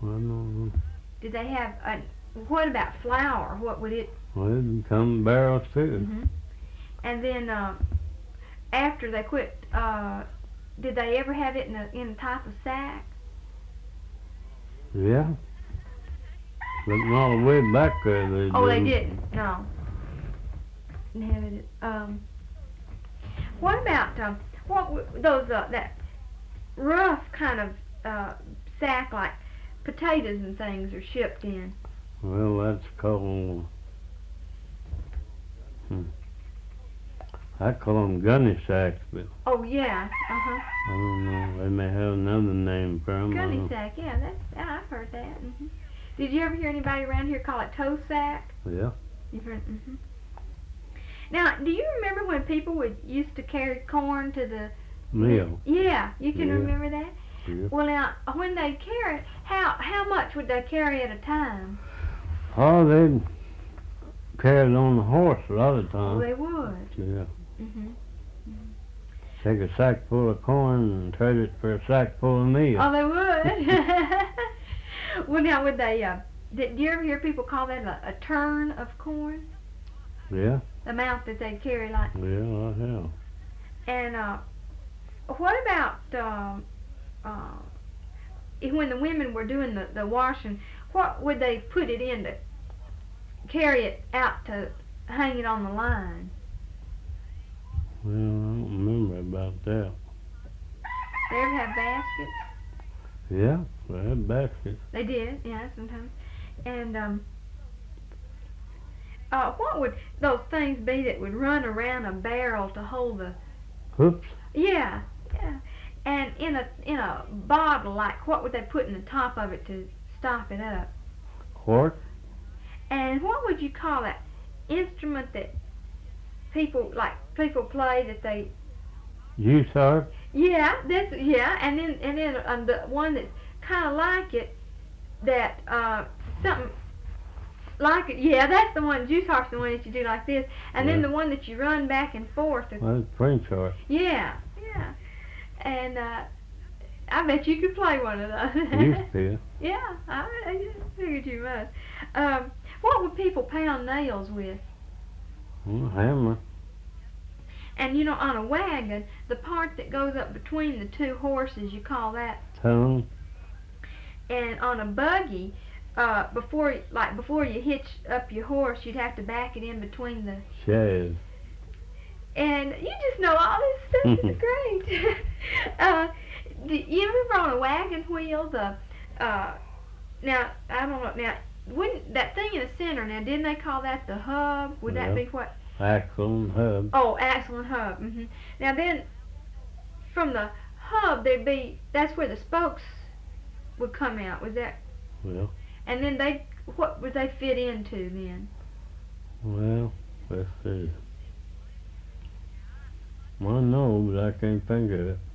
I don't know. Did they have what about flour? What would it? Well, it'd come in barrels too. Hmm. And then after they quit, did they ever have it in a type of sack? Yeah. But all the way back there they Oh, they didn't. didn't. No. Didn't have it. What about those that rough kind of sack like potatoes and things are shipped in? Well, that's called. I call them gunny sacks, but Oh yeah. I don't know. They may have another name for them. Gunny sack. Yeah, I've heard that. Hmm. Did you ever hear anybody around here call it toe sack? Yeah. You've heard. Hmm. Now, do you remember when people used to carry corn to the Mill. Yeah, you can Yeah. remember that. Yeah. Well, now when they carry, how much would they carry at a time? Oh, they'd carry it on the horse a lot of Oh, times. they would. Yeah. Mhm. Take a sack full of corn and trade it for a sack full of meal. Oh, they would. Well, now would they? Did you ever hear people call that a turn of corn? Yeah. The amount that they carry, like. Yeah, I have. And what about when the women were doing the washing? What would they put it in to carry it out to hang it on the line? Well, I don't remember about that. They ever have baskets? Yeah, they had baskets. They did, yeah, sometimes. And what would those things be that would run around a barrel to hold the? Whoops. Yeah, yeah. And in a bottle, like what would they put in the top of it to stop it up? Quart. And what would you call that instrument that people play that they? Juice harp. Yeah, and then the one that's kind of like it, that something like it. Yeah, that's the one. Juice harp's the one that you do like this, and then Yeah. the one that you run back and forth. That's French harp. Yeah, yeah. And I bet you could play one of those. Used to. Yeah, I just figured you must. What would people pound nails with? Well, hammer. And on a wagon, the part that goes up between the two horses, you call that. Tongue. And on a buggy, before you hitch up your horse, you'd have to back it in between the. Shave. And you just know all this stuff. It's great. Do you remember on a wagon wheel now I don't know now wouldn't that thing in the center now didn't they call that the hub? Would that Yeah. be what? Axle and hub. Oh, axle and hub. Hmm. Now then, from the hub that's where the spokes would come out. Was that? Well. And then what would they fit into then? Well, let's see. I know, but I can't think of it.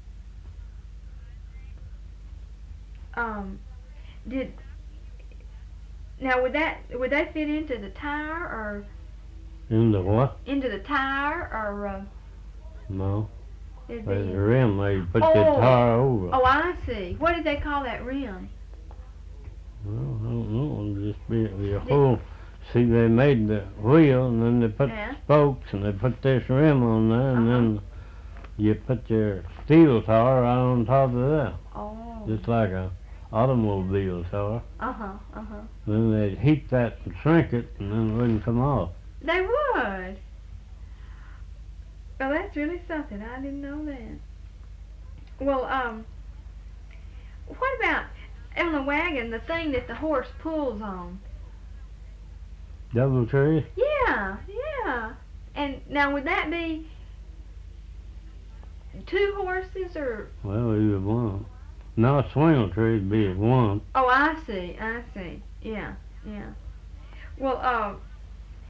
Now would they fit into the tire or? Into what? Into the tire or? No. It'd There's be. a rim where you put the tire over. Oh, I see. What did they call that rim? Well, I don't know. It'll just be the whole. See, they made the wheel and then they put Yeah. spokes and they put this rim on there and then you put your steel tire right on top of that. Oh. Just like a automobile tire. Uh-huh. Then they'd heat that and shrink it and then it wouldn't come off. They would. Well, that's really something. I didn't know that. Well, what about on the wagon, the thing that the horse pulls on? Double tree? Yeah. And now would that be two horses or? Well, either one. No, swing tree'd be one. Oh, I see. Yeah. Well,